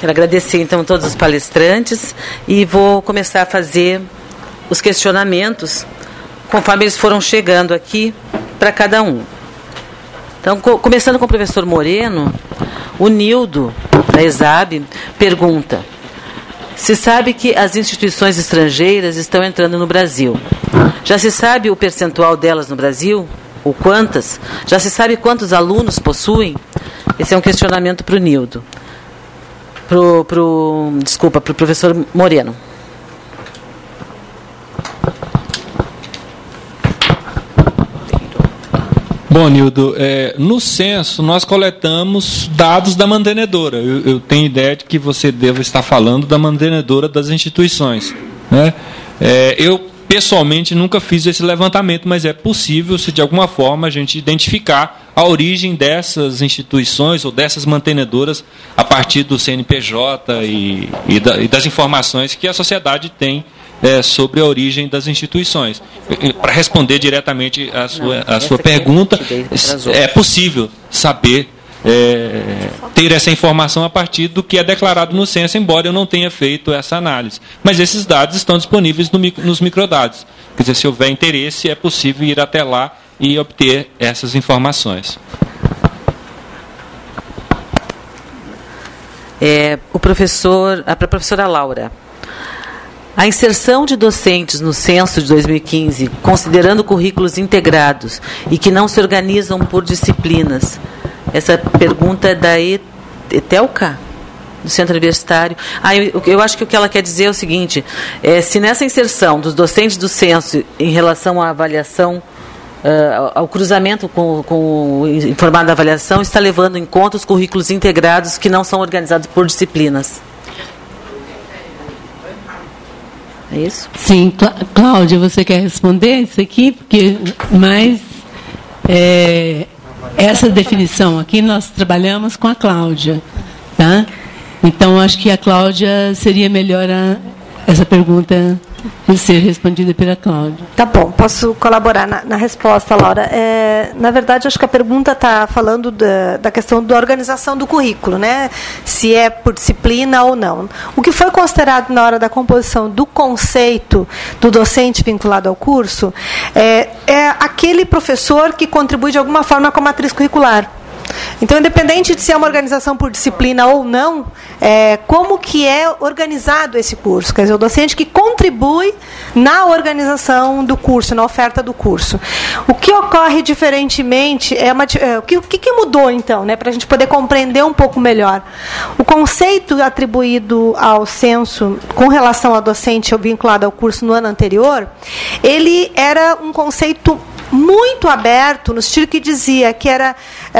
Quero agradecer, então, todos os palestrantes e vou começar a fazer os questionamentos conforme eles foram chegando aqui para cada um. Então, começando com o professor Moreno, o Nildo, da ESAB, pergunta: se sabe que as instituições estrangeiras estão entrando no Brasil. Já se sabe o percentual delas no Brasil? Ou quantas? Já se sabe quantos alunos possuem? Esse é um questionamento para o Nildo. Para o professor Moreno. Bom, Nildo, no censo nós coletamos dados da mantenedora. Eu tenho ideia de que você deve estar falando da mantenedora das instituições, né? Eu, pessoalmente, nunca fiz esse levantamento, mas é possível, se de alguma forma a gente identificar a origem dessas instituições ou dessas mantenedoras a partir do CNPJ e das informações que a sociedade tem sobre a origem das instituições. Para responder diretamente a sua pergunta, é possível saber, ter essa informação a partir do que é declarado no censo, embora eu não tenha feito essa análise. Mas esses dados estão disponíveis nos microdados. Quer dizer, se houver interesse, é possível ir até lá e obter essas informações. A professora Laura. A inserção de docentes no censo de 2015, considerando currículos integrados e que não se organizam por disciplinas. Essa pergunta é da ETELCA, do Centro Universitário. Eu acho que o que ela quer dizer é o seguinte: se nessa inserção dos docentes do censo em relação à avaliação, ao cruzamento com o informado da avaliação, está levando em conta os currículos integrados que não são organizados por disciplinas. É isso? Sim, Cláudia, você quer responder isso aqui? Essa definição aqui nós trabalhamos com a Cláudia, tá? Então acho que a Cláudia seria melhor essa pergunta de ser respondida pela Cláudia. Tá bom, posso colaborar na resposta, Laura. Na verdade, acho que a pergunta está falando da questão da organização do currículo, né? Se é por disciplina ou não. O que foi considerado na hora da composição do conceito do docente vinculado ao curso é aquele professor que contribui de alguma forma com a matriz curricular. Então, independente de se é uma organização por disciplina ou não, como que é organizado esse curso? Quer dizer, o docente que contribui na organização do curso, na oferta do curso. O que ocorre diferentemente, o que mudou, então, né, para a gente poder compreender um pouco melhor? O conceito atribuído ao censo com relação ao docente vinculado ao curso no ano anterior, ele era um conceito muito aberto, no estilo que dizia que era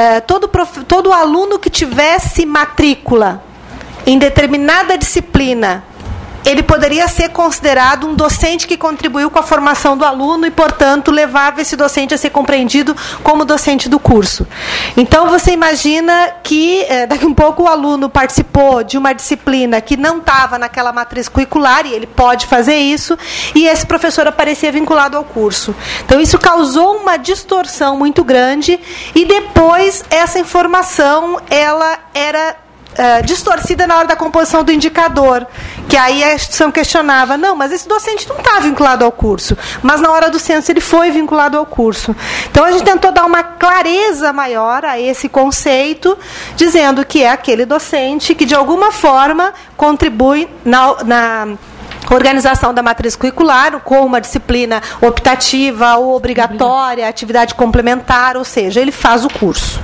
todo aluno que tivesse matrícula em determinada disciplina, ele poderia ser considerado um docente que contribuiu com a formação do aluno e, portanto, levava esse docente a ser compreendido como docente do curso. Então, você imagina que, daqui a um pouco, o aluno participou de uma disciplina que não estava naquela matriz curricular, e ele pode fazer isso, e esse professor aparecia vinculado ao curso. Então, isso causou uma distorção muito grande, e depois essa informação ela era distorcida na hora da composição do indicador, que aí a instituição questionava: não, mas esse docente não está vinculado ao curso, mas na hora do censo ele foi vinculado ao curso. Então a gente tentou dar uma clareza maior a esse conceito, dizendo que é aquele docente que de alguma forma contribui na organização da matriz curricular, com uma disciplina optativa ou obrigatória, atividade complementar, ou seja, ele faz o curso.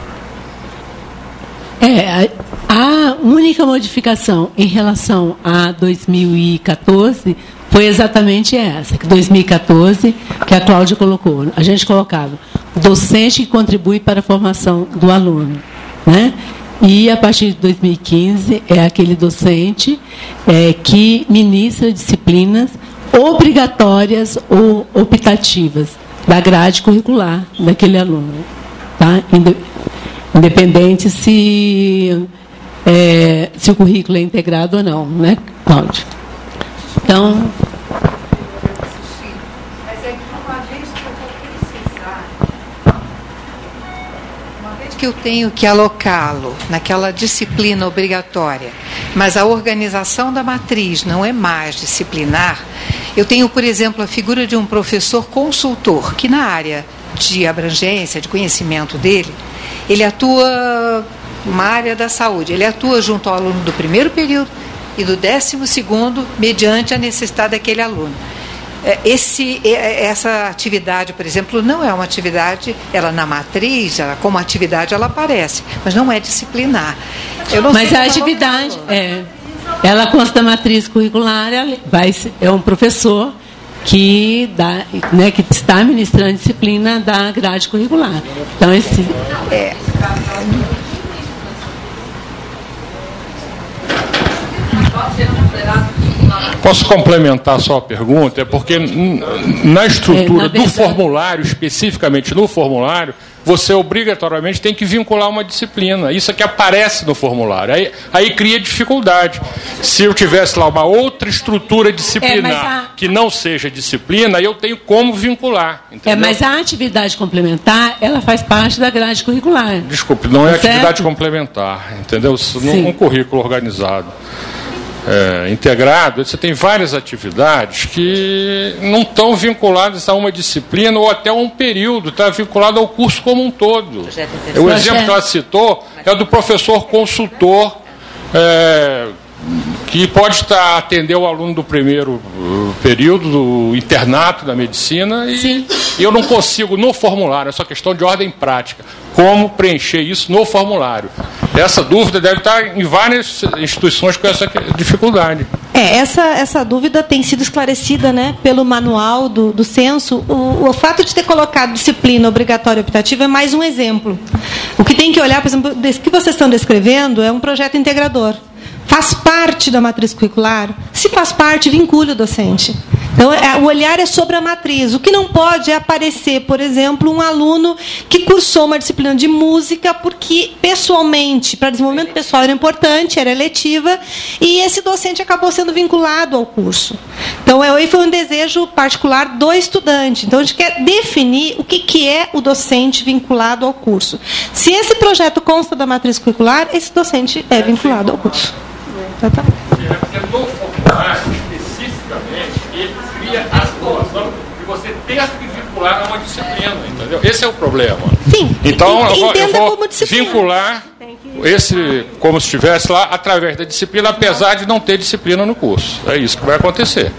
A única modificação em relação a 2014 foi exatamente essa, que 2014, que a Cláudia colocou. A gente colocava docente que contribui para a formação do aluno, né? E, a partir de 2015, é aquele docente que ministra disciplinas obrigatórias ou optativas da grade curricular daquele aluno, tá? Independente se o currículo é integrado ou não, né, Cláudio? Então... Mas é que uma vez que eu vou precisar, uma vez que eu tenho que alocá-lo naquela disciplina obrigatória, mas a organização da matriz não é mais disciplinar, eu tenho, por exemplo, a figura de um professor consultor, que na área de abrangência, de conhecimento dele, ele atua numa área da saúde, ele atua junto ao aluno do primeiro período e do 12º, mediante a necessidade daquele aluno. Essa atividade, por exemplo, não é uma atividade, ela na matriz, como atividade ela aparece, mas não é disciplinar. Mas a atividade, ela consta da matriz curricular, é um professor que está ministrando disciplina da grade curricular. Então, Posso complementar só a pergunta? É porque na estrutura do formulário, especificamente no formulário, você obrigatoriamente tem que vincular uma disciplina. Isso é que aparece no formulário. Aí cria dificuldade. Se eu tivesse lá uma outra estrutura disciplinar que não seja disciplina, aí eu tenho como vincular. Entendeu? Mas a atividade complementar, ela faz parte da grade curricular. Desculpe, não é atividade complementar, entendeu? Num currículo organizado. Integrado, você tem várias atividades que não estão vinculadas a uma disciplina ou até a um período, está vinculado ao curso como um todo. O exemplo que ela citou é do professor consultor, que pode atender o aluno do primeiro período, do internato da medicina, e eu não consigo, no formulário, é só questão de ordem prática, como preencher isso no formulário. Essa dúvida deve estar em várias instituições com essa dificuldade. Essa dúvida tem sido esclarecida, né, pelo manual do censo. O fato de ter colocado disciplina obrigatória optativa é mais um exemplo. O que tem que olhar, por exemplo, o que vocês estão descrevendo é um projeto integrador. Faz parte da matriz curricular? Se faz parte, vincule o docente. Então, o olhar é sobre a matriz. O que não pode é aparecer, por exemplo, um aluno que cursou uma disciplina de música porque, pessoalmente, para desenvolvimento pessoal era importante, era eletiva, e esse docente acabou sendo vinculado ao curso. Então, aí foi um desejo particular do estudante. Então, a gente quer definir o que é o docente vinculado ao curso. Se esse projeto consta da matriz curricular, esse docente é vinculado ao curso. Porque no formulário, especificamente, ele cria a situação de você ter que vincular a uma disciplina, entendeu? Esse é o problema. Sim. Então, eu vou vincular esse, como se estivesse lá, através da disciplina, apesar de não ter disciplina no curso. É isso que vai acontecer.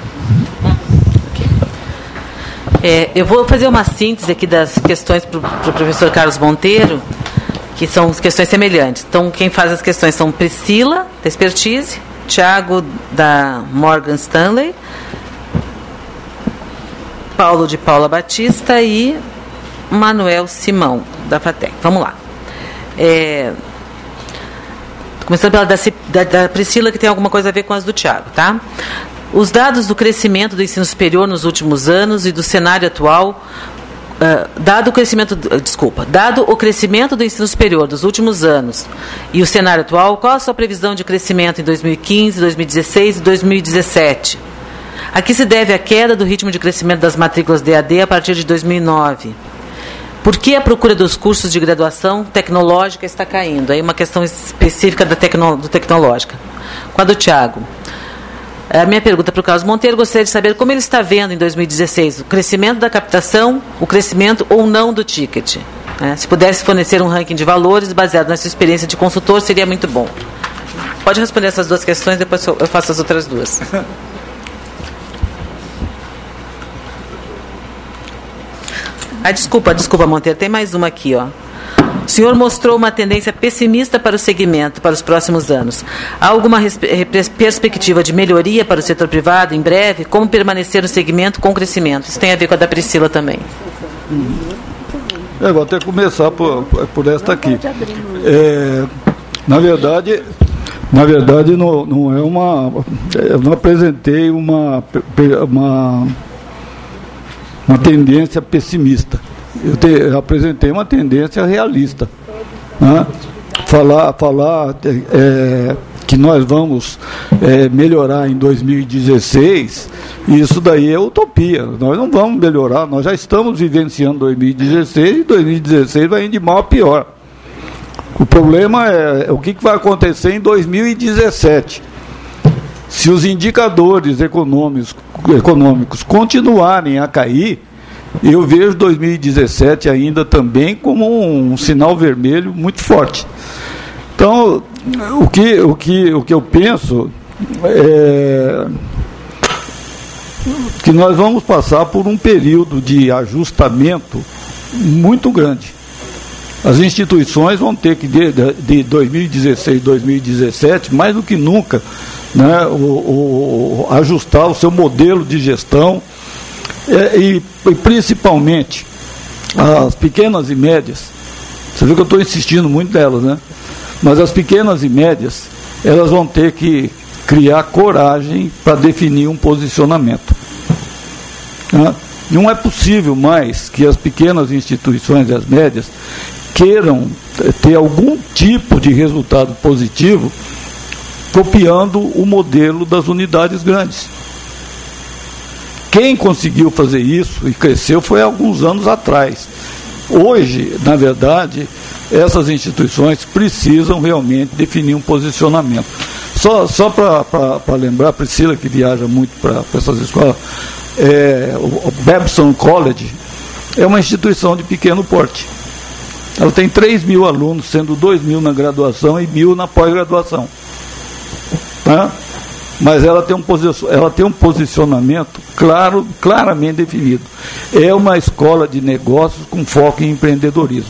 Eu vou fazer uma síntese aqui das questões para o professor Carlos Monteiro, que são questões semelhantes. Então, quem faz as questões são Priscila, da Expertise, Tiago, da Morgan Stanley, Paulo de Paula Batista e Manuel Simão, da FATEC. Vamos lá. Começando pela da Priscila, que tem alguma coisa a ver com as do Tiago, tá? Os dados do crescimento do ensino superior nos últimos anos e do cenário atual, dado o crescimento do ensino superior dos últimos anos e o cenário atual, qual a sua previsão de crescimento em 2015, 2016 e 2017? A que se deve a queda do ritmo de crescimento das matrículas DAD a partir de 2009? Por que a procura dos cursos de graduação tecnológica está caindo? Aí uma questão específica do tecnológica. Com a do Tiago. A minha pergunta para o Carlos Monteiro, gostaria de saber como ele está vendo em 2016 o crescimento da captação, o crescimento ou não do ticket. Se pudesse fornecer um ranking de valores baseado na sua experiência de consultor, seria muito bom. Pode responder essas duas questões, depois eu faço as outras duas. Desculpa, Monteiro, tem mais uma aqui, ó. O senhor mostrou uma tendência pessimista para o segmento para os próximos anos. Há alguma perspectiva de melhoria para o setor privado em breve? Como permanecer no segmento com crescimento? Isso tem a ver com a da Priscila também. Vou até começar por esta aqui. Na verdade não é uma... Eu não apresentei uma tendência pessimista. Eu apresentei uma tendência realista. Né? Falar que nós vamos melhorar em 2016, isso daí é utopia. Nós não vamos melhorar, nós já estamos vivenciando 2016 e 2016 vai indo de mal a pior. O problema é o que vai acontecer em 2017. Se os indicadores econômicos continuarem a cair, eu vejo 2017 ainda também como um sinal vermelho muito forte. Então, o que eu penso é que nós vamos passar por um período de ajustamento muito grande. As instituições vão ter que, de 2016 a 2017, mais do que nunca, né, ajustar o seu modelo de gestão e principalmente as pequenas e médias. Você viu que eu estou insistindo muito nelas, né? Mas as pequenas e médias, elas vão ter que criar coragem para definir um posicionamento. Né? Não é possível mais que as pequenas instituições e as médias queiram ter algum tipo de resultado positivo copiando o modelo das unidades grandes. Quem conseguiu fazer isso e cresceu foi há alguns anos atrás. Hoje, na verdade, essas instituições precisam realmente definir um posicionamento. Só para lembrar, Priscila, que viaja muito para essas escolas, o Babson College é uma instituição de pequeno porte. Ela tem 3.000 alunos, sendo 2.000 na graduação e 1.000 na pós-graduação. Tá? Mas ela tem um posicionamento claramente definido. É uma escola de negócios com foco em empreendedorismo.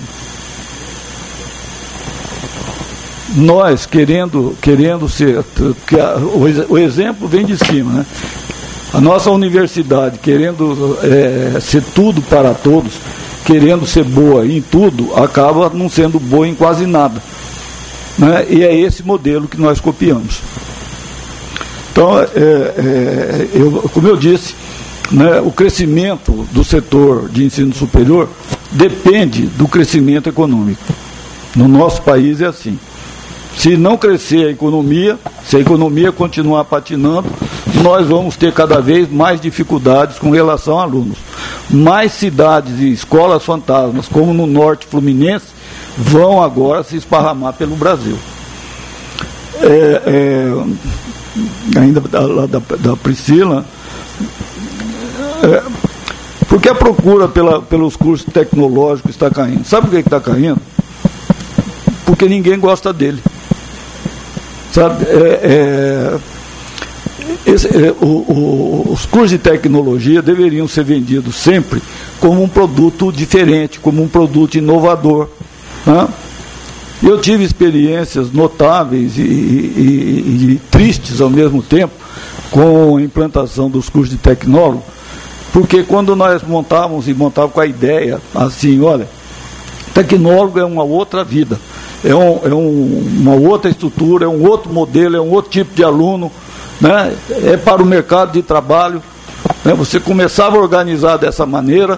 Nós, querendo ser... O exemplo vem de cima, né? A nossa universidade, querendo ser tudo para todos, querendo ser boa em tudo, acaba não sendo boa em quase nada. Né? E é esse modelo que nós copiamos. Então, como eu disse, né, o crescimento do setor de ensino superior depende do crescimento econômico. No nosso país é assim. Se não crescer a economia, se a economia continuar patinando, nós vamos ter cada vez mais dificuldades com relação a alunos. Mais cidades e escolas fantasmas, como no norte fluminense, vão agora se esparramar pelo Brasil. Ainda da Priscila, porque a procura pelos cursos tecnológicos está caindo. Sabe por que está caindo? Porque ninguém gosta dele. Sabe, os cursos de tecnologia deveriam ser vendidos sempre como um produto diferente, como um produto inovador. Né? Eu tive experiências notáveis e tristes ao mesmo tempo com a implantação dos cursos de tecnólogo, porque quando nós montávamos com a ideia assim, olha, tecnólogo é uma outra vida. Uma outra estrutura, é um outro modelo, é um outro tipo de aluno, né? É para o mercado de trabalho. Né? Você começava a organizar dessa maneira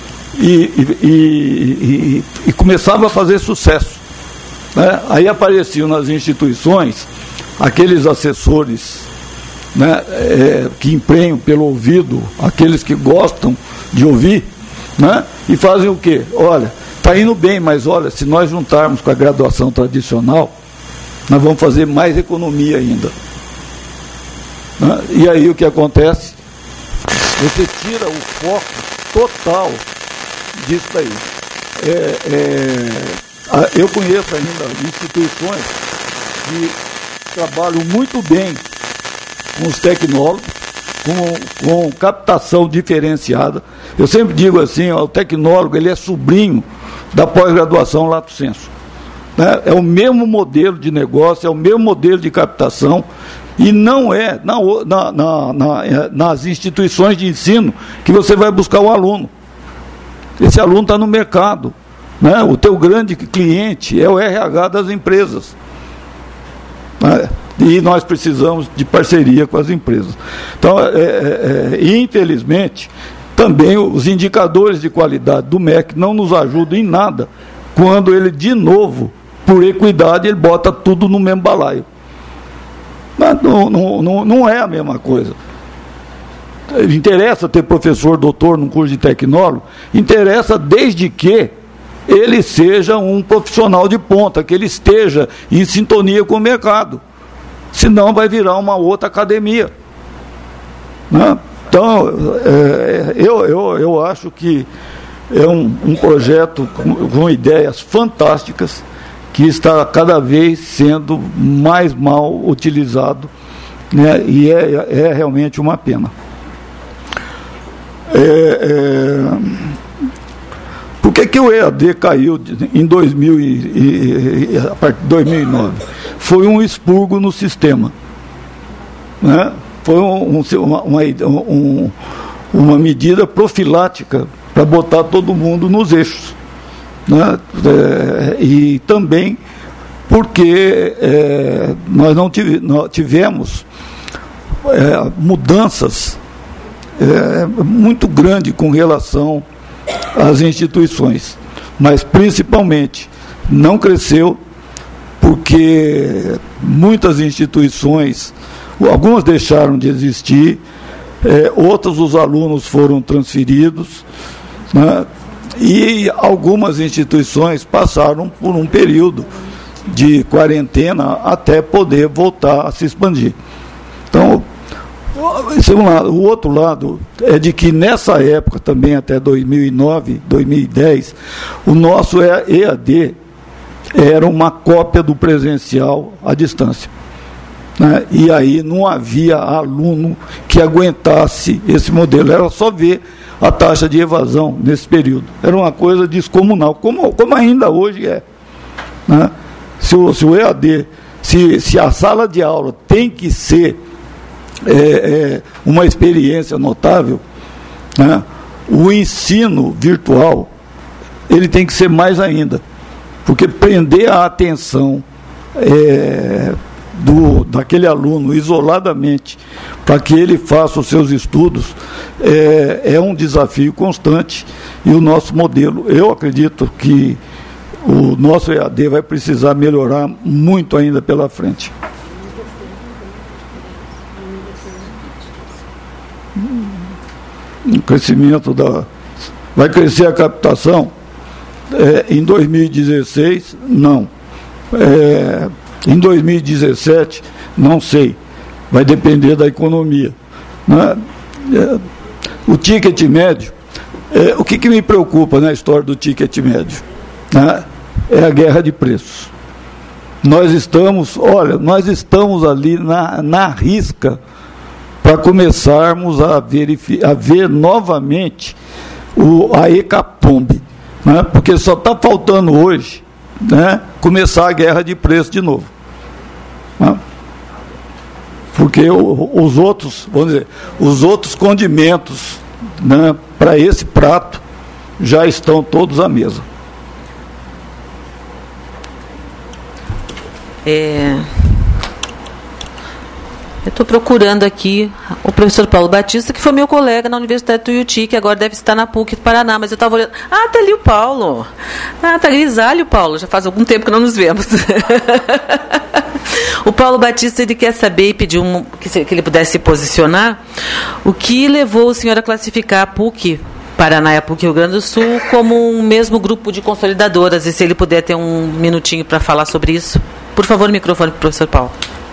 e começava a fazer sucesso. Né? Aí apareciam nas instituições aqueles assessores, né, que emprenham pelo ouvido, aqueles que gostam de ouvir, né, e fazem o quê? Olha, está indo bem, mas olha, se nós juntarmos com a graduação tradicional, nós vamos fazer mais economia ainda. Né? E aí o que acontece? Você tira o foco total disso daí. Eu conheço ainda instituições que trabalham muito bem com os tecnólogos, com captação diferenciada. Eu sempre digo assim, ó, o tecnólogo ele é sobrinho da pós-graduação lato sensu. Né? É o mesmo modelo de negócio, é o mesmo modelo de captação, e não é nas instituições de ensino que você vai buscar o aluno. Esse aluno está no mercado. Né? O teu grande cliente é o RH das empresas. Né? E nós precisamos de parceria com as empresas. Então, infelizmente, também os indicadores de qualidade do MEC não nos ajudam em nada quando ele, de novo, por equidade, ele bota tudo no mesmo balaio. Mas não é a mesma coisa. Interessa ter professor doutor num curso de tecnólogo? Interessa desde que ele seja um profissional de ponta, que ele esteja em sintonia com o mercado. Senão vai virar uma outra academia. Né? Então, eu acho que é um projeto com ideias fantásticas, que está cada vez sendo mais mal utilizado, né? E é realmente uma pena. Por que o EAD caiu em 2009? Foi um expurgo no sistema. Né? Foi uma medida profilática para botar todo mundo nos eixos. Né? E também porque nós não tivemos mudanças muito grandes com relação às instituições, mas principalmente não cresceu porque muitas instituições, algumas deixaram de existir, outros os alunos foram transferidos, né? E algumas instituições passaram por um período de quarentena até poder voltar a se expandir. Então, esse é um lado. O outro lado é de que nessa época também, até 2009, 2010, o nosso EAD era uma cópia do presencial à distância. Né? E aí não havia aluno que aguentasse esse modelo, era só ver a taxa de evasão nesse período. Era uma coisa descomunal, como ainda hoje é. Né? Se o EAD, se a sala de aula tem que ser uma experiência notável, né? O ensino virtual, ele tem que ser mais ainda, porque prender a atenção daquele aluno isoladamente para que ele faça os seus estudos é um desafio constante, e o nosso modelo, eu acredito que o nosso EAD vai precisar melhorar muito ainda pela frente. O crescimento vai crescer a captação em 2016, não. Em 2017, não sei, vai depender da economia. Né? O ticket médio, o que me preocupa na história do ticket médio? Né? É a guerra de preços. Nós estamos ali na risca para começarmos a ver novamente a hecatombe, né? Porque só está faltando hoje, né, começar a guerra de preço de novo. Né? Porque os outros condimentos, né, para esse prato já estão todos à mesa. Eu estou procurando aqui o professor Paulo Batista, que foi meu colega na Universidade do Tuiuti, que agora deve estar na PUC do Paraná, mas eu estava olhando. Ah, está ali o Paulo. Ah, está grisalho o Paulo, já faz algum tempo que não nos vemos. O Paulo Batista, ele quer saber e pediu que ele pudesse se posicionar, o que levou o senhor a classificar a PUC Paraná e a PUC Rio Grande do Sul como um mesmo grupo de consolidadoras, e se ele puder ter um minutinho para falar sobre isso. Por favor, o microfone para o professor Paulo.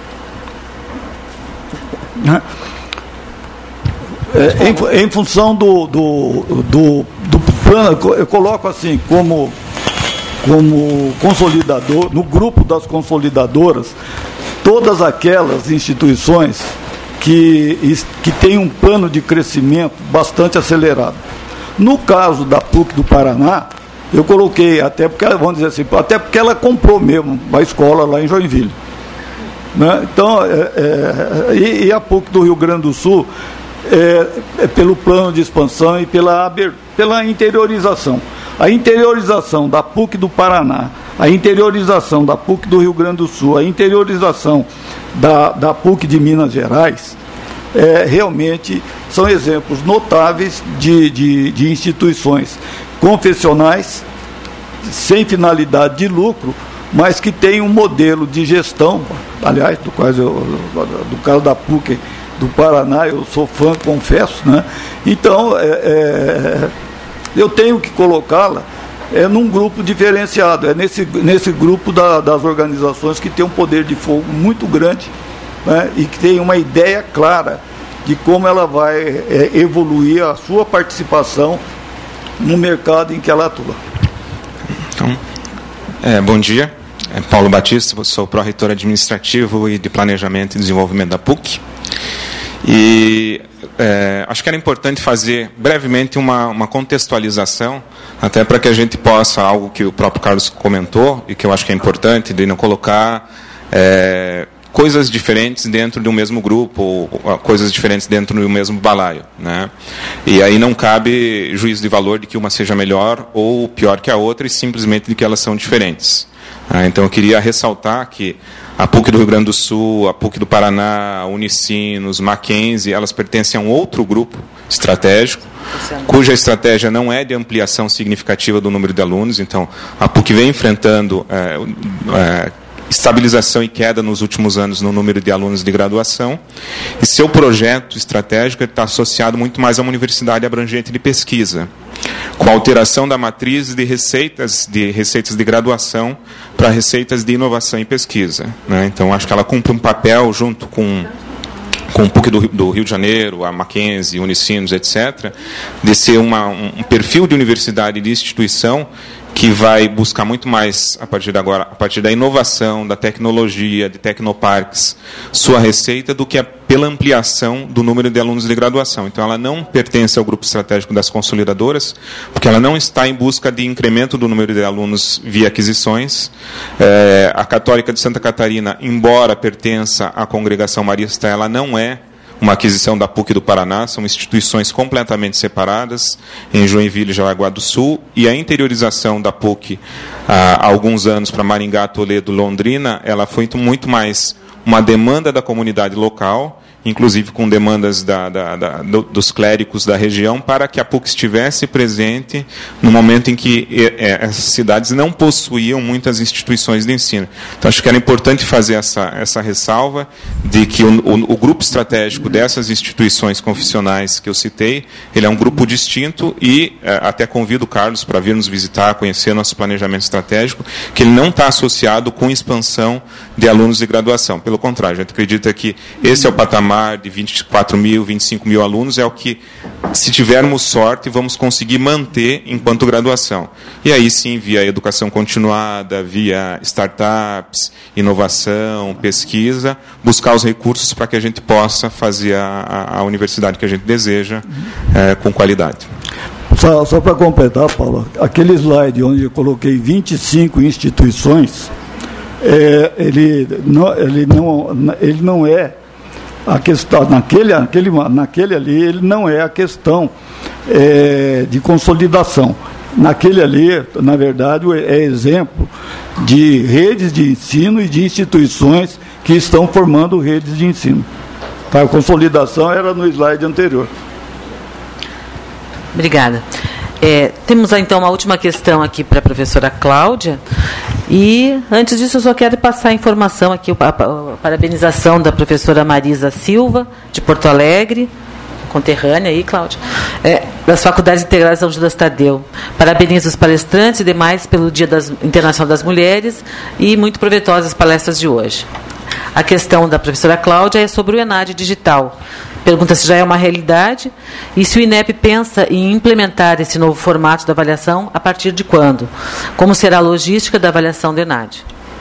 Em função do plano, eu coloco assim, como consolidador, no grupo das consolidadoras, todas aquelas instituições que têm um plano de crescimento bastante acelerado. No caso da PUC do Paraná, eu coloquei, até porque ela comprou mesmo a escola lá em Joinville. Né? Então, e a PUC do Rio Grande do Sul pelo plano de expansão e pela interiorização. A interiorização da PUC do Paraná, a interiorização da PUC do Rio Grande do Sul, a interiorização da PUC de Minas Gerais, realmente são exemplos notáveis de instituições confessionais, sem finalidade de lucro, mas que tem um modelo de gestão. Aliás, do caso da PUC do Paraná, eu sou fã, confesso, né? Então, eu tenho que colocá-la é num grupo diferenciado, é nesse grupo das organizações que tem um poder de fogo muito grande, né, e que tem uma ideia clara de como ela vai evoluir a sua participação no mercado em que ela atua. Então, bom dia. Paulo Batista, sou pró-reitor administrativo e de Planejamento e Desenvolvimento da PUC. E acho que era importante fazer brevemente uma contextualização, até para que a gente possa, algo que o próprio Carlos comentou, e que eu acho que é importante, de não colocar coisas diferentes dentro de um mesmo grupo, ou coisas diferentes dentro do mesmo balaio, né? E aí não cabe juízo de valor de que uma seja melhor ou pior que a outra, e simplesmente de que elas são diferentes. Então eu queria ressaltar que a PUC do Rio Grande do Sul, a PUC do Paraná, a Unicinos, Mackenzie, elas pertencem a um outro grupo estratégico, cuja estratégia não é de ampliação significativa do número de alunos. Então, a PUC vem enfrentando estabilização e queda nos últimos anos no número de alunos de graduação, e seu projeto estratégico está associado muito mais a uma universidade abrangente de pesquisa, com a alteração da matriz de receitas de graduação para receitas de inovação e pesquisa, né? Então, acho que ela cumpre um papel junto com o PUC do Rio de Janeiro, a Mackenzie, Unicinos, etc., de ser um perfil de universidade e de instituição que vai buscar muito mais, a partir de agora, a partir da inovação, da tecnologia, de tecnoparques, sua receita, do que pela ampliação do número de alunos de graduação. Então, ela não pertence ao grupo estratégico das consolidadoras, porque ela não está em busca de incremento do número de alunos via aquisições. A Católica de Santa Catarina, embora pertença à Congregação Marista, ela não é uma aquisição da PUC do Paraná, são instituições completamente separadas, em Joinville e Jaraguá do Sul, e a interiorização da PUC há alguns anos para Maringá, Toledo, Londrina, ela foi muito mais uma demanda da comunidade local, inclusive com demandas dos clérigos da região, para que a PUC estivesse presente no momento em que essas cidades não possuíam muitas instituições de ensino. Então, acho que era importante fazer essa ressalva de que o grupo estratégico dessas instituições confessionais que eu citei, ele é um grupo distinto, e até convido o Carlos para vir nos visitar, conhecer nosso planejamento estratégico, que ele não está associado com expansão de alunos de graduação. Pelo contrário, a gente acredita que esse é o patamar de 24 mil, 25 mil alunos, é o que, se tivermos sorte, vamos conseguir manter enquanto graduação. E aí sim, via educação continuada, via startups, inovação, pesquisa, buscar os recursos para que a gente possa fazer a universidade que a gente deseja com qualidade. Só para completar, Paulo, aquele slide onde eu coloquei 25 instituições, ele não é a questão, naquele ali, ele não é a questão de consolidação. Naquele ali, na verdade, é exemplo de redes de ensino e de instituições que estão formando redes de ensino. A consolidação era no slide anterior. Obrigada. Temos, então, uma última questão aqui para a professora Cláudia. E, antes disso, eu só quero passar a informação aqui, a parabenização da professora Marisa Silva, de Porto Alegre, conterrânea aí, Cláudia, das Faculdades Integradas São Judas Tadeu. Parabenizo os palestrantes e demais pelo Dia Internacional das Mulheres, e muito provetosas as palestras de hoje. A questão da professora Cláudia é sobre o ENAD digital. Pergunta se já é uma realidade e se o INEP pensa em implementar esse novo formato da avaliação a partir de quando. Como será a logística da avaliação do ENAD?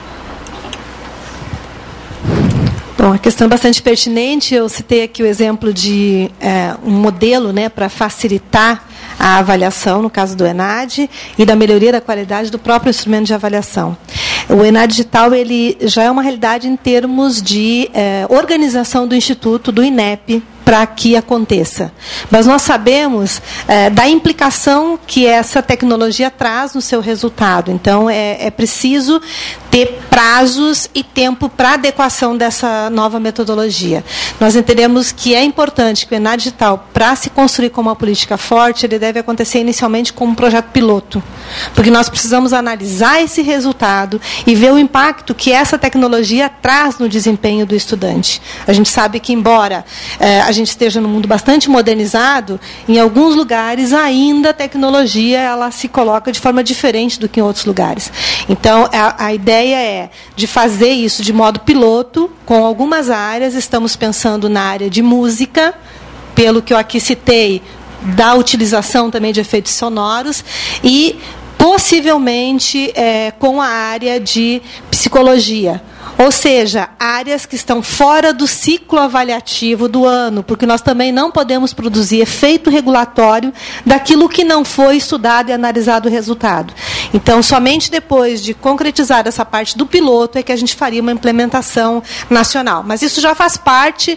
Bom, a questão é bastante pertinente. Eu citei aqui o exemplo de um modelo, né, para facilitar a avaliação, no caso do ENAD, e da melhoria da qualidade do próprio instrumento de avaliação. O ENAD digital, ele já é uma realidade em termos de organização do Instituto, do INEP, para que aconteça. Mas nós sabemos da implicação que essa tecnologia traz no seu resultado. Então, é preciso ter prazos e tempo para adequação dessa nova metodologia. Nós entendemos que é importante que o ENAD Digital, para se construir como uma política forte, ele deve acontecer inicialmente como um projeto piloto, porque nós precisamos analisar esse resultado e ver o impacto que essa tecnologia traz no desempenho do estudante. A gente sabe que, embora a gente esteja num mundo bastante modernizado, em alguns lugares ainda a tecnologia ela se coloca de forma diferente do que em outros lugares. Então, a ideia é de fazer isso de modo piloto, com algumas áreas. Estamos pensando na área de música, pelo que eu aqui citei, da utilização também de efeitos sonoros, e possivelmente com a área de psicologia. Ou seja, áreas que estão fora do ciclo avaliativo do ano, porque nós também não podemos produzir efeito regulatório daquilo que não foi estudado e analisado o resultado. Então, somente depois de concretizar essa parte do piloto é que a gente faria uma implementação nacional. Mas isso já faz parte...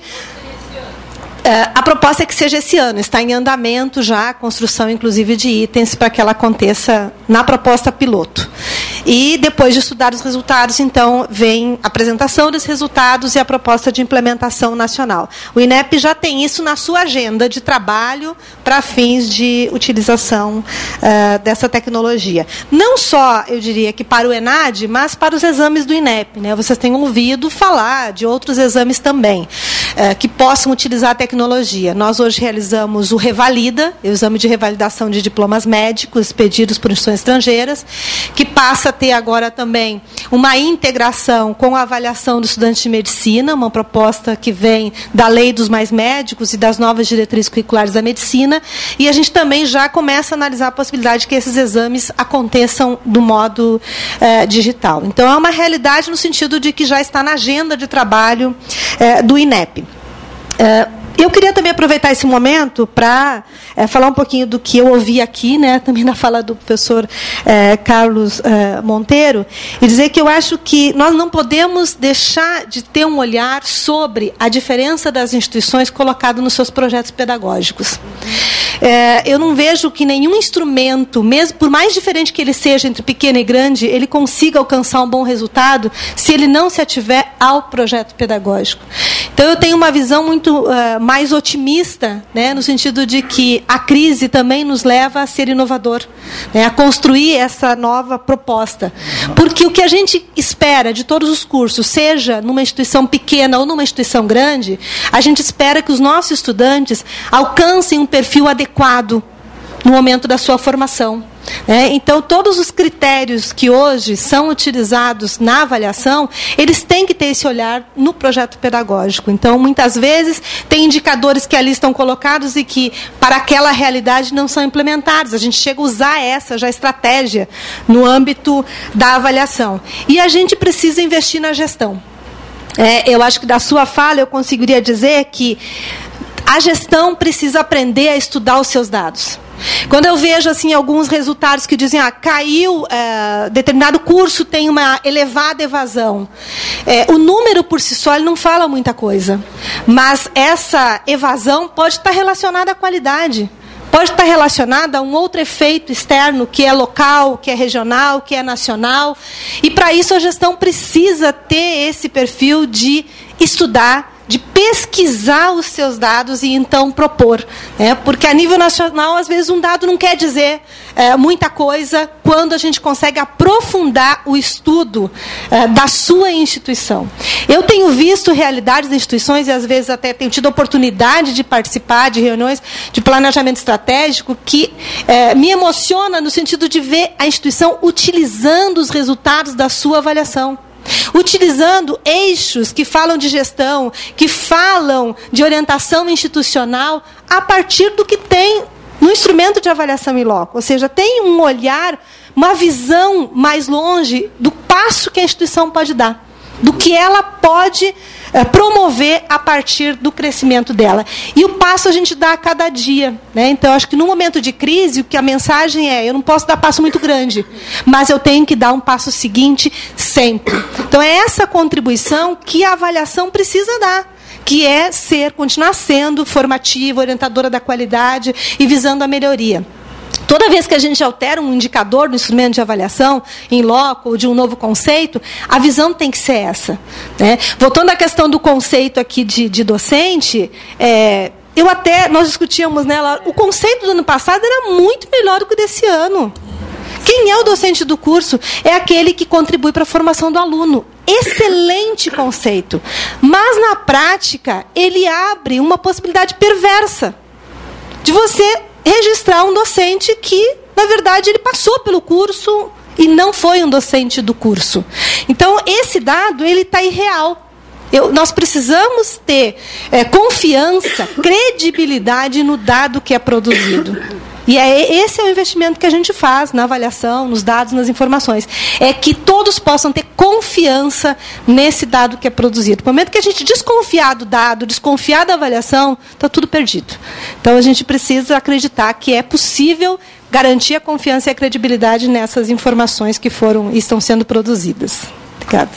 A proposta é que seja esse ano, está em andamento já a construção, inclusive, de itens para que ela aconteça na proposta piloto. E, depois de estudar os resultados, então, vem a apresentação dos resultados e a proposta de implementação nacional. O INEP já tem isso na sua agenda de trabalho para fins de utilização dessa tecnologia. Não só, eu diria, que para o ENAD, mas para os exames do INEP, né? Vocês têm ouvido falar de outros exames também, que possam utilizar a tecnologia. Nós hoje realizamos o Revalida, o exame de revalidação de diplomas médicos pedidos por instituições estrangeiras, que passa a ter agora também uma integração com a avaliação do estudante de medicina, uma proposta que vem da Lei dos Mais Médicos e das novas diretrizes curriculares da medicina, e a gente também já começa a analisar a possibilidade de que esses exames aconteçam do modo digital. Então, é uma realidade no sentido de que já está na agenda de trabalho do INEP. Eu queria também aproveitar esse momento para falar um pouquinho do que eu ouvi aqui, né, também na fala do professor Carlos Monteiro, e dizer que eu acho que nós não podemos deixar de ter um olhar sobre a diferença das instituições colocado nos seus projetos pedagógicos. Eu não vejo que nenhum instrumento, mesmo por mais diferente que ele seja entre pequeno e grande, ele consiga alcançar um bom resultado se ele não se ativer ao projeto pedagógico. Então, eu tenho uma visão muito mais otimista, né, no sentido de que a crise também nos leva a ser inovador, né, a construir essa nova proposta. Porque o que a gente espera de todos os cursos, seja numa instituição pequena ou numa instituição grande, a gente espera que os nossos estudantes alcancem um perfil adequado no momento da sua formação. Então, todos os critérios que hoje são utilizados na avaliação, eles têm que ter esse olhar no projeto pedagógico. Então, muitas vezes, tem indicadores que ali estão colocados e que, para aquela realidade, não são implementados. A gente chega a usar essa já estratégia no âmbito da avaliação. E a gente precisa investir na gestão. Eu acho que, da sua fala, eu conseguiria dizer que a gestão precisa aprender a estudar os seus dados. Quando eu vejo assim alguns resultados que dizem caiu determinado curso, tem uma elevada evasão, o número por si só ele não fala muita coisa, mas essa evasão pode estar relacionada à qualidade, pode estar relacionada a um outro efeito externo, que é local, que é regional, que é nacional, e para isso a gestão precisa ter esse perfil de estudar, de pesquisar os seus dados e, então, propor. Porque, a nível nacional, às vezes, um dado não quer dizer muita coisa quando a gente consegue aprofundar o estudo da sua instituição. Eu tenho visto realidades de instituições, e, às vezes, até tenho tido a oportunidade de participar de reuniões de planejamento estratégico, que me emociona no sentido de ver a instituição utilizando os resultados da sua avaliação, utilizando eixos que falam de gestão, que falam de orientação institucional, a partir do que tem no instrumento de avaliação in loco. Ou seja, tem um olhar, uma visão mais longe do passo que a instituição pode dar, do que ela pode promover a partir do crescimento dela. E o passo a gente dá a cada dia. Então, acho que no momento de crise, o que a mensagem é, eu não posso dar passo muito grande, mas eu tenho que dar um passo seguinte sempre. Então, é essa contribuição que a avaliação precisa dar, que é continuar sendo formativa, orientadora da qualidade e visando a melhoria. Toda vez que a gente altera um indicador do instrumento de avaliação, em loco, ou de um novo conceito, a visão tem que ser essa, né? Voltando à questão do conceito aqui de docente, nós discutíamos nela, o conceito do ano passado era muito melhor do que o desse ano. Quem é o docente do curso? É aquele que contribui para a formação do aluno. Excelente conceito. Mas, na prática, ele abre uma possibilidade perversa de você registrar um docente que, na verdade, ele passou pelo curso e não foi um docente do curso. Então, esse dado ele está irreal. Nós precisamos ter confiança, credibilidade no dado que é produzido. E esse é o investimento que a gente faz na avaliação, nos dados, nas informações. É que todos possam ter confiança nesse dado que é produzido. No momento que a gente desconfiar do dado, desconfiar da avaliação, está tudo perdido. Então, a gente precisa acreditar que é possível garantir a confiança e a credibilidade nessas informações que estão sendo produzidas. Obrigada.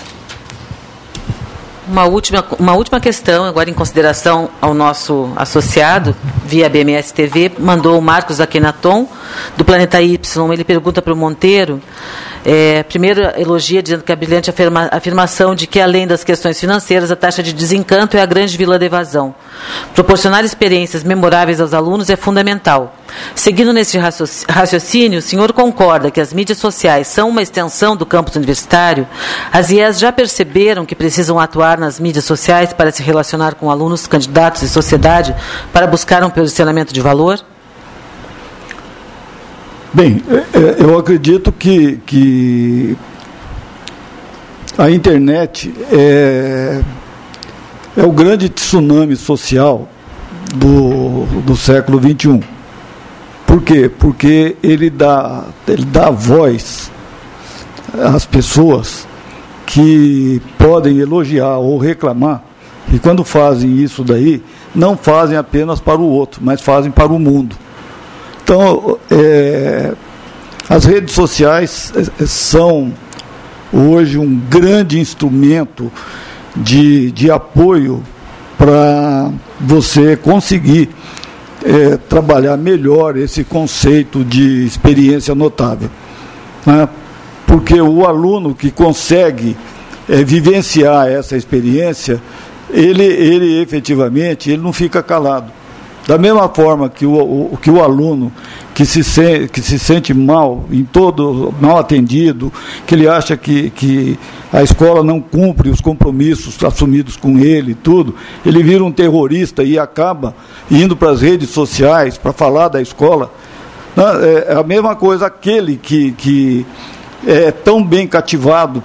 Uma última questão, agora em consideração ao nosso associado, via BMS TV, mandou o Marcos Akhenaton, do Planeta Y. Ele pergunta para o Monteiro, primeiro elogia, dizendo que é brilhante a afirmação de que, além das questões financeiras, a taxa de desencanto é a grande vila da evasão. Proporcionar experiências memoráveis aos alunos é fundamental. Seguindo nesse raciocínio, o senhor concorda que as mídias sociais são uma extensão do campus universitário? As IES já perceberam que precisam atuar nas mídias sociais para se relacionar com alunos, candidatos e sociedade para buscar um posicionamento de valor? Bem, eu acredito que a internet é o grande tsunami social do século XXI. Por quê? Porque ele dá voz às pessoas que podem elogiar ou reclamar, e quando fazem isso daí, não fazem apenas para o outro, mas fazem para o mundo. Então, as redes sociais são hoje um grande instrumento de apoio para você conseguir trabalhar melhor esse conceito de experiência notável, né? Porque o aluno que consegue vivenciar essa experiência, ele efetivamente ele não fica calado. Da mesma forma que o aluno que se sente mal atendido, que ele acha que a escola não cumpre os compromissos assumidos com ele, tudo, ele vira um terrorista e acaba indo para as redes sociais para falar da escola. É a mesma coisa aquele que é tão bem cativado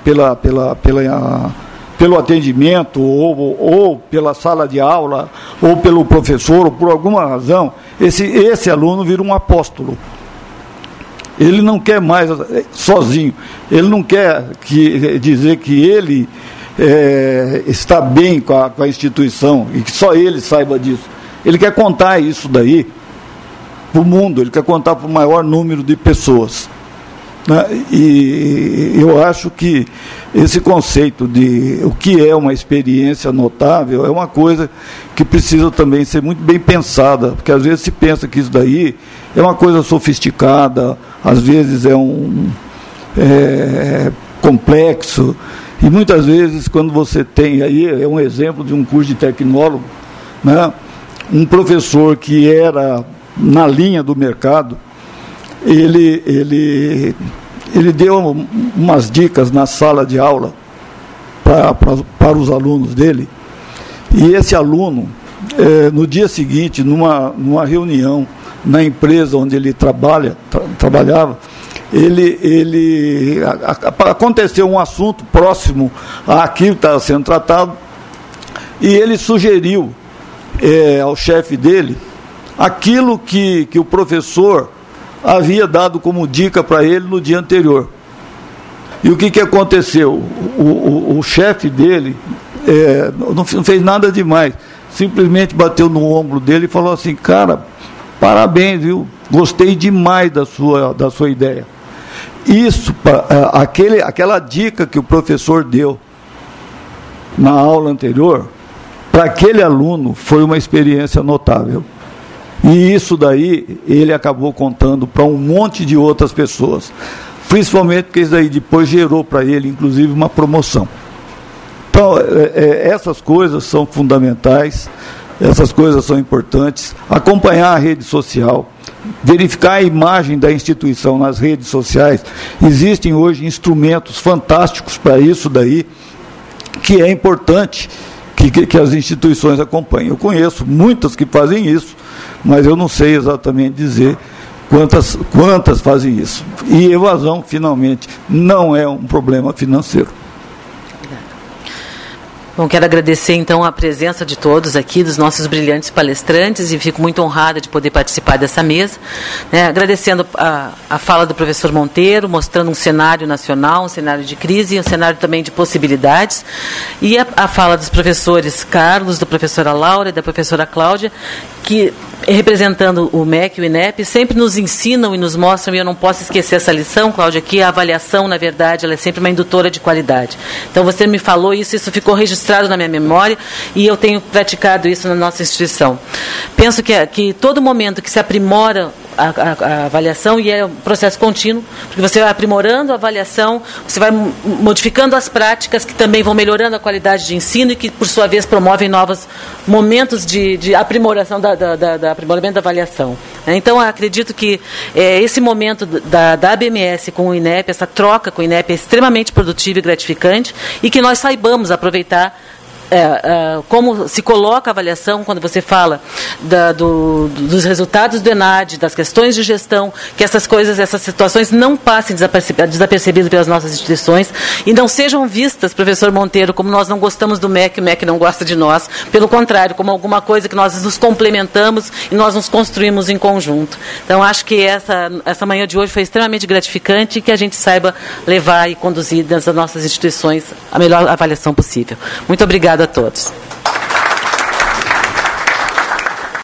pelo atendimento, ou pela sala de aula, ou pelo professor, ou por alguma razão, esse aluno vira um apóstolo. Ele não quer mais sozinho, ele não quer dizer que ele está bem com a instituição e que só ele saiba disso. Ele quer contar isso daí para o mundo, ele quer contar para o maior número de pessoas. E eu acho que esse conceito de o que é uma experiência notável é uma coisa que precisa também ser muito bem pensada, porque às vezes se pensa que isso daí é uma coisa sofisticada, às vezes complexo, e muitas vezes quando você tem, aí é um exemplo de um curso de tecnólogo, né, um professor que era na linha do mercado, ele deu umas dicas na sala de aula para os alunos dele, e esse aluno, no dia seguinte, numa reunião na empresa onde ele trabalhava, aconteceu um assunto próximo àquilo que estava sendo tratado, e ele sugeriu ao chefe dele aquilo que o professor havia dado como dica para ele no dia anterior. E o que aconteceu? O chefe dele não fez nada demais, simplesmente bateu no ombro dele e falou assim: cara, parabéns, viu? Gostei demais da sua ideia. Isso, aquela dica que o professor deu na aula anterior, para aquele aluno foi uma experiência notável. E isso daí ele acabou contando para um monte de outras pessoas, principalmente porque isso daí depois gerou para ele, inclusive, uma promoção. Então, essas coisas são fundamentais, essas coisas são importantes. Acompanhar a rede social, verificar a imagem da instituição nas redes sociais. Existem hoje instrumentos fantásticos para isso daí, que é importante que as instituições acompanhem. Eu conheço muitas que fazem isso, mas eu não sei exatamente dizer quantas fazem isso. E evasão, finalmente, não é um problema financeiro. Bom, quero agradecer, então, a presença de todos aqui, dos nossos brilhantes palestrantes, e fico muito honrada de poder participar dessa mesa, né? Agradecendo a fala do professor Monteiro, mostrando um cenário nacional, um cenário de crise, um cenário também de possibilidades, e a fala dos professores Carlos, da professora Laura e da professora Cláudia, que, representando o MEC e o INEP, sempre nos ensinam e nos mostram, e eu não posso esquecer essa lição, Cláudia, que a avaliação, na verdade, ela é sempre uma indutora de qualidade. Então, você me falou isso ficou registrado na minha memória, e eu tenho praticado isso na nossa instituição. Penso que todo momento que se aprimora a avaliação, e é um processo contínuo, porque você vai aprimorando a avaliação, você vai modificando as práticas que também vão melhorando a qualidade de ensino e que, por sua vez, promovem novos momentos de aprimoração aprimoramento da avaliação. Então, acredito que esse momento da ABMS com o INEP, essa troca com o INEP é extremamente produtiva e gratificante, e que nós saibamos aproveitar como se coloca a avaliação quando você fala dos resultados do ENAD, das questões de gestão, que essas situações não passem desapercebidas pelas nossas instituições e não sejam vistas, professor Monteiro, como nós não gostamos do MEC, o MEC não gosta de nós, pelo contrário, como alguma coisa que nós nos complementamos e nós nos construímos em conjunto. Então, acho que essa manhã de hoje foi extremamente gratificante e que a gente saiba levar e conduzir das nossas instituições a melhor avaliação possível. Muito obrigada a todos.